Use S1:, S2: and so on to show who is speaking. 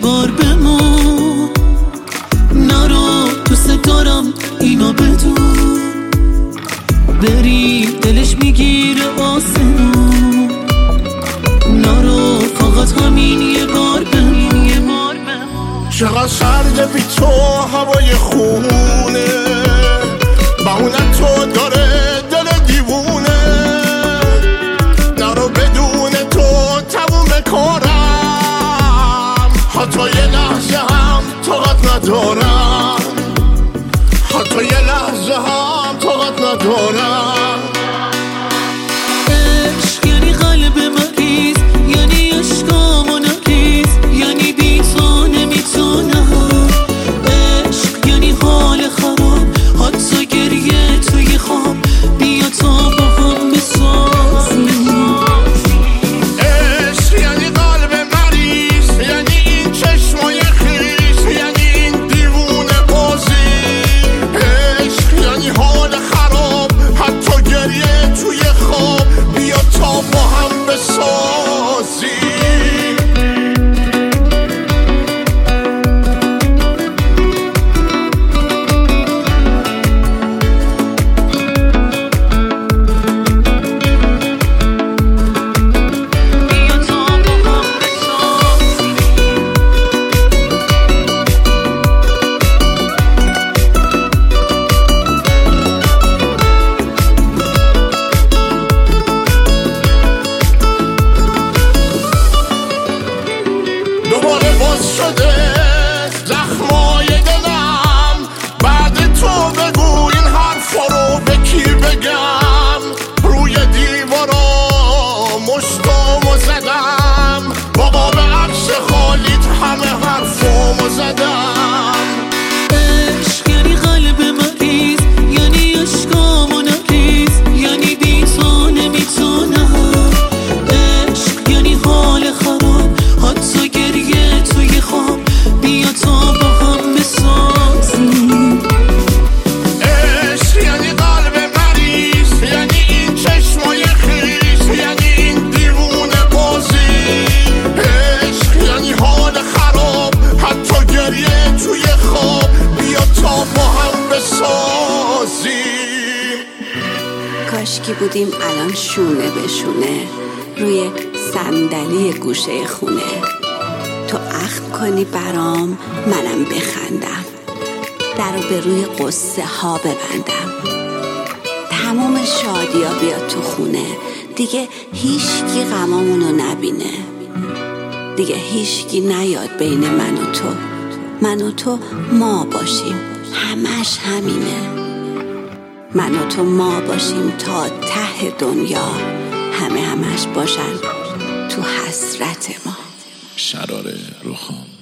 S1: بار بمون، نرو دوست دارم اینو بدون، بریم دلش میگیره آسمون، نرو فقط همین یه بار بمون.
S2: چقدر سرده بی تو هوای خونه، بهونه تو داره دل دیوونه، نرو بدون تو تموم کارم، حتی یه لحظه هم طاقت ندارم، حتی یه لحظه هم طاقت ندارم.
S1: عشق یعنی قلب مریض، یعنی عشقامو نریز، یعنی بی تو نمیتونم. عشق یعنی حال خراب، حتی گریه توی خواب، بیا تا با هم بسازیم.
S2: عشق یعنی قلب مریض، یعنی این چشمای خیس، یعنی این دیوونه بازی. عشق یعنی حال خراب، حتی گریه توی خواب، بیا تا با هم بسازیم. دوباره باز شده زخمای دلم، بعد تو بگو این حرفا رو به کی بگم. روی دیوارا مشتامو زدم، بابا به عکس خالیت همه حرفامو زدم.
S1: عشق یعنی قلب مریض، یعنی عشقامو نریز، یعنی بی تو نمیتونم. عشق یعنی حال خراب، حتی گریه توی خواب، بیا تا با هم بسازیم.
S2: عشق یعنی قلب مریض، یعنی این چشمای خیس، یعنی این دیوونه بازی. عشق یعنی حال خراب، حتی گریه توی خواب، بیا تا با هم بسازیم.
S3: کاشکی بودیم الان شونه به شونه روی صندلی گوشه خونه، تو اخم کنی برام منم بخندم، درو به روی قصه ها ببندم، تمام شادیا بیاد تو خونه، دیگه هیچکی غمامونو نبینه، دیگه هیچکی نیاد بین من و تو ما باشیم، همش همینه. من و تو ما باشیم تا ته دنیا، همش باشن تو حسرت ما.
S4: شراره رخام